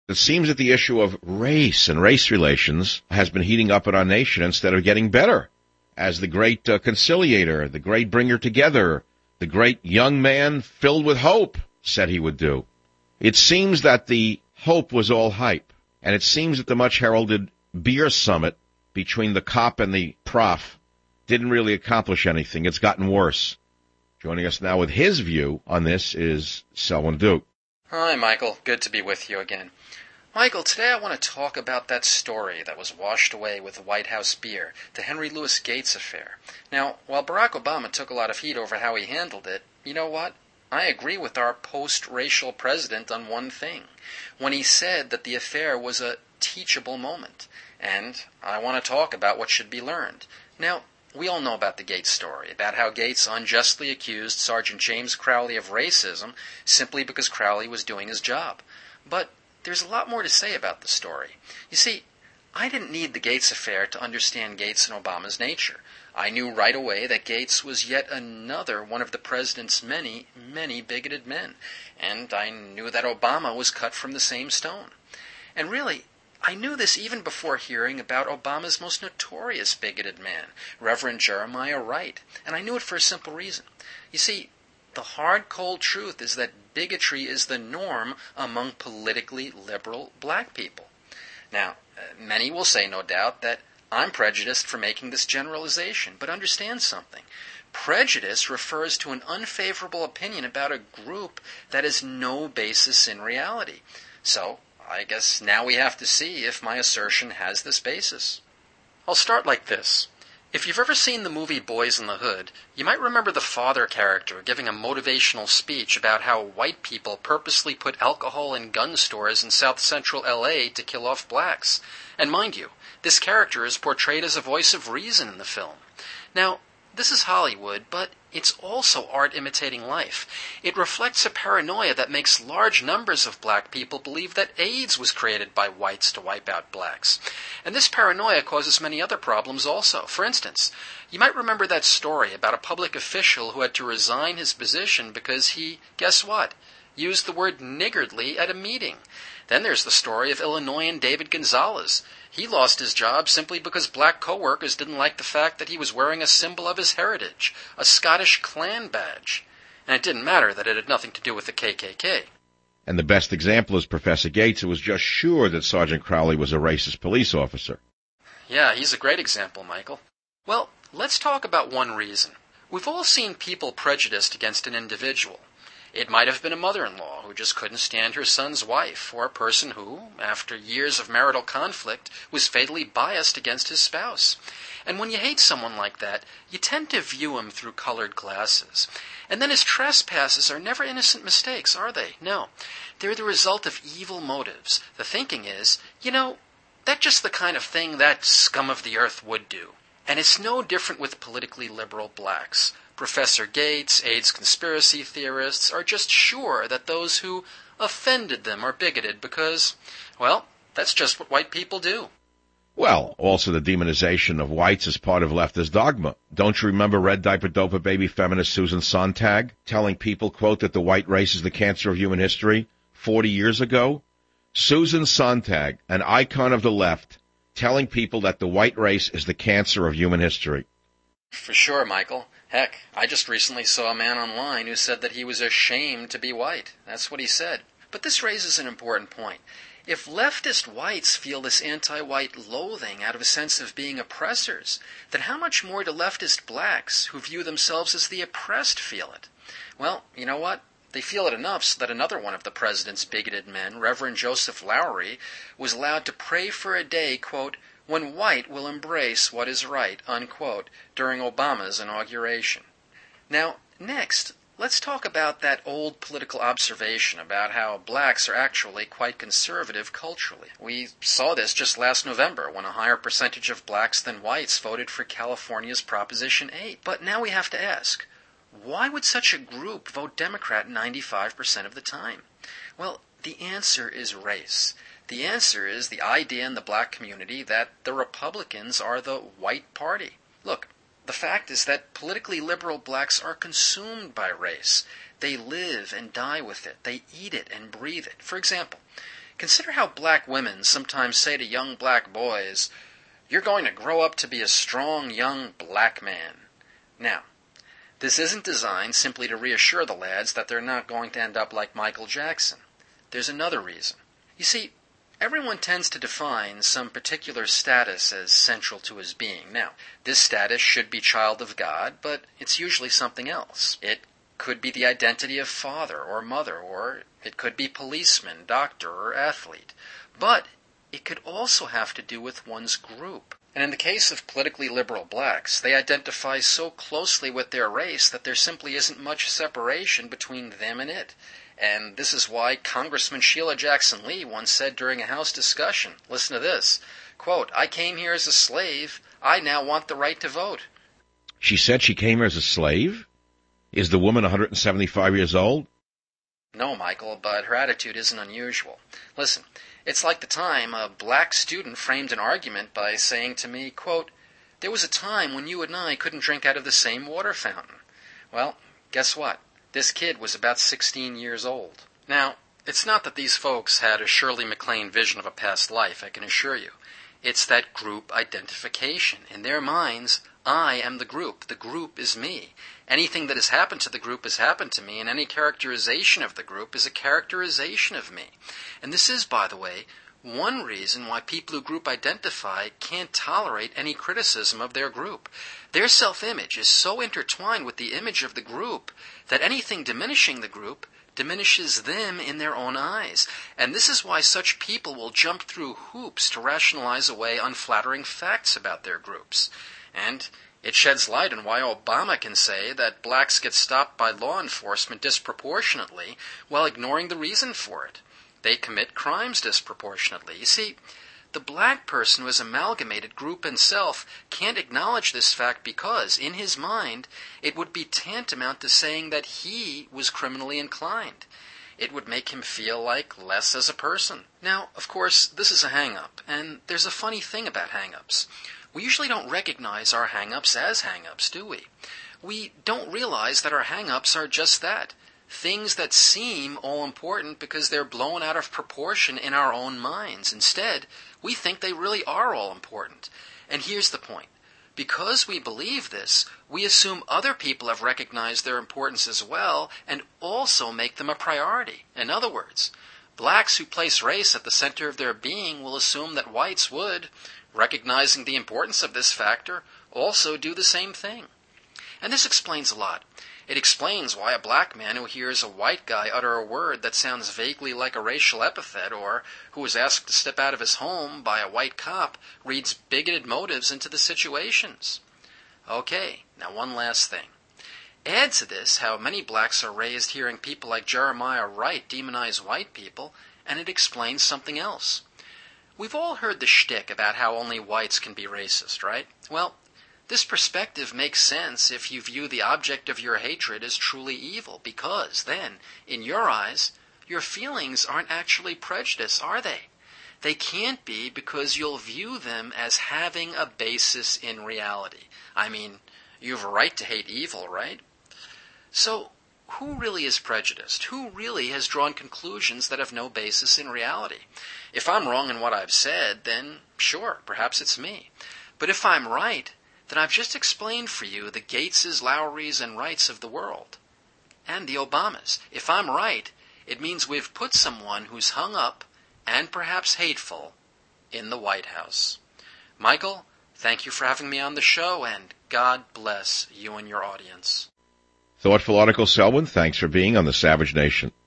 It seems that the issue of race and race relations has been heating up in our nation instead of getting better. As the great conciliator, the great bringer together, the great young man filled with hope said he would do. It seems that the hope was all hype, and it seems that the much-heralded beer summit between the cop and the prof didn't really accomplish anything. It's gotten worse. Joining us now with his view on this is Selwyn Duke. Hi, Michael. Good to be with you again. Michael, today I want to talk about that story that was washed away with the White House beer, the Henry Louis Gates affair. Now, while Barack Obama took a lot of heat over how he handled it, you know what? I agree with our post-racial president on one thing, when he said that the affair was a teachable moment. And I want to talk about what should be learned. Now, we all know about the Gates story, about how Gates unjustly accused Sergeant James Crowley of racism simply because Crowley was doing his job. But there's a lot more to say about the story. You see, I didn't need the Gates affair to understand Gates and Obama's nature. I knew right away that Gates was yet another one of the president's many, many bigoted men. And I knew that Obama was cut from the same stone. And really, I knew this even before hearing about Obama's most notorious bigoted man, Reverend Jeremiah Wright. And I knew it for a simple reason. You see, the hard, cold truth is that bigotry is the norm among politically liberal black people. Now, many will say, no doubt, that I'm prejudiced for making this generalization, but understand something. Prejudice refers to an unfavorable opinion about a group that has no basis in reality. So, I guess now we have to see if my assertion has this basis. I'll start like this. If you've ever seen the movie Boys in the Hood, you might remember the father character giving a motivational speech about how white people purposely put alcohol in gun stores in South Central L.A. to kill off blacks. And mind you, this character is portrayed as a voice of reason in the film. Now, this is Hollywood, but it's also art imitating life. It reflects a paranoia that makes large numbers of black people believe that AIDS was created by whites to wipe out blacks. And this paranoia causes many other problems also. For instance, you might remember that story about a public official who had to resign his position because he, guess what, used the word niggardly at a meeting. Then there's the story of Illinoisan David Gonzalez. He lost his job simply because black co-workers didn't like the fact that he was wearing a symbol of his heritage, a Scottish clan badge. And it didn't matter that it had nothing to do with the KKK. And the best example is Professor Gates, who was just sure that Sergeant Crowley was a racist police officer. Yeah, he's a great example, Michael. Well, let's talk about one reason. We've all seen people prejudiced against an individual. It might have been a mother-in-law who just couldn't stand her son's wife, or a person who, after years of marital conflict, was fatally biased against his spouse. And when you hate someone like that, you tend to view him through colored glasses. And then his trespasses are never innocent mistakes, are they? No. They're the result of evil motives. The thinking is, that's just the kind of thing that scum of the earth would do. And it's no different with politically liberal blacks. Professor Gates, AIDS conspiracy theorists are just sure that those who offended them are bigoted because, well, that's just what white people do. Well, also the demonization of whites is part of leftist dogma. Don't you remember red diaper doper baby feminist Susan Sontag telling people, quote, that the white race is the cancer of human history 40 years ago? Susan Sontag, an icon of the left, telling people that the white race is the cancer of human history. For sure, Michael. Heck, I just recently saw a man online who said that he was ashamed to be white. That's what he said. But this raises an important point. If leftist whites feel this anti-white loathing out of a sense of being oppressors, then how much more do leftist blacks, who view themselves as the oppressed, feel it? Well, you know what? They feel it enough so that another one of the president's bigoted men, Reverend Joseph Lowery, was allowed to pray for a day, quote, when white will embrace what is right, unquote, during Obama's inauguration. Now, next, let's talk about that old political observation about how blacks are actually quite conservative culturally. We saw this just last November when a higher percentage of blacks than whites voted for California's Proposition 8. But now we have to ask, why would such a group vote Democrat 95% of the time? Well, the answer is race. The answer is the idea in the black community that the Republicans are the white party. Look, the fact is that politically liberal blacks are consumed by race. They live and die with it. They eat it and breathe it. For example, Consider how black women sometimes say to young black boys, "You're going to grow up to be a strong young black man." Now, this isn't designed simply to reassure the lads that they're not going to end up like Michael Jackson. There's another reason. You see, everyone tends to define some particular status as central to his being. Now, this status should be child of God, but it's usually something else. It could be the identity of father or mother, or it could be policeman, doctor, or athlete. But it could also have to do with one's group. And in the case of politically liberal blacks, they identify so closely with their race that there simply isn't much separation between them and it. And this is why Congressman Sheila Jackson Lee once said during a House discussion, listen to this, quote, "I came here as a slave. I now want the right to vote." She said she came here as a slave? Is the woman 175 years old? No, Michael, but her attitude isn't unusual. Listen, it's like the time a black student framed an argument by saying to me, quote, "There was a time when you and I couldn't drink out of the same water fountain." Well, guess what? This kid was about 16 years old. Now, it's not that these folks had a Shirley MacLaine vision of a past life, I can assure you. It's that group identification. In their minds, I am the group is me. Anything that has happened to the group has happened to me, and any characterization of the group is a characterization of me. And this is, by the way, one reason why people who group identify can't tolerate any criticism of their group. Their self-image is so intertwined with the image of the group that anything diminishing the group diminishes them in their own eyes. And this is why such people will jump through hoops to rationalize away unflattering facts about their groups. And it sheds light on why Obama can say that blacks get stopped by law enforcement disproportionately while ignoring the reason for it. They commit crimes disproportionately. You see, the black person who has amalgamated group and self can't acknowledge this fact because, in his mind, it would be tantamount to saying that he was criminally inclined. It would make him feel like less as a person. Now, of course, this is a hang-up, and there's a funny thing about hang-ups. We usually don't recognize our hang-ups as hang-ups, do we? We don't realize that our hang-ups are just that. Things that seem all important because they're blown out of proportion in our own minds. Instead, we think they really are all important. And here's the point. Because we believe this, we assume other people have recognized their importance as well and also make them a priority. In other words, blacks who place race at the center of their being will assume that whites would, recognizing the importance of this factor, also do the same thing. And this explains a lot. It explains why a black man who hears a white guy utter a word that sounds vaguely like a racial epithet, or who is asked to step out of his home by a white cop, reads bigoted motives into the situations. Okay, now one last thing. Add to this how many blacks are raised hearing people like Jeremiah Wright demonize white people, and it explains something else. We've all heard the shtick about how only whites can be racist, right? Well, this perspective makes sense if you view the object of your hatred as truly evil, because then, in your eyes, your feelings aren't actually prejudice, are they? They can't be because you'll view them as having a basis in reality. I mean, you have a right to hate evil, right? So, who really is prejudiced? Who really has drawn conclusions that have no basis in reality? If I'm wrong in what I've said, then sure, perhaps it's me. But if I'm right, then I've just explained for you the Gateses, Lowrys, and Wrights of the world. And the Obamas. If I'm right, it means we've put someone who's hung up, and perhaps hateful, in the White House. Michael, thank you for having me on the show, and God bless you and your audience. Thoughtful article, Selwyn. Thanks for being on the Savage Nation.